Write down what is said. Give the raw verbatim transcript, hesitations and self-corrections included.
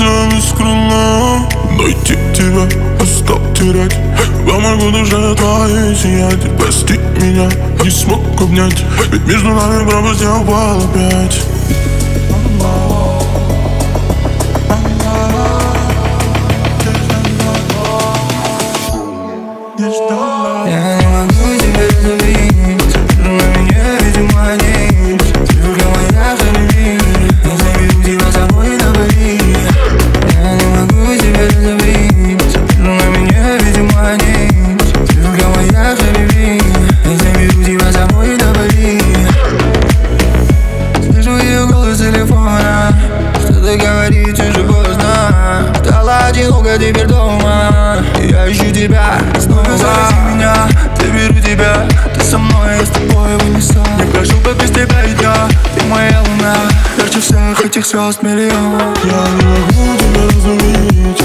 сердце искренне. Найти тебя, а стал терять. Я могу душе твоей сиять. Прости меня, не смог обнять, ведь между нами пропасть я упал опять. Я не могу тебя забыть, на меня, видимо, нить. Только моя любви, я заберу тебя с собой на Бали. Я не могу тебя забыть, на меня, видимо, нить. Только моя любви, я заберу тебя с собой на Бали. Слышу ее голос телефона, что-то говорит уже поздно. Стала одиноко теперь дома, я ищу тебя снова. Завези меня, заберу тебя, ты со мной, я с тобой в унисон. Я прошу бы без тебя и дня, ты моя луна, ярче всех этих звезд миллион. Я не могу тебя разлюбить,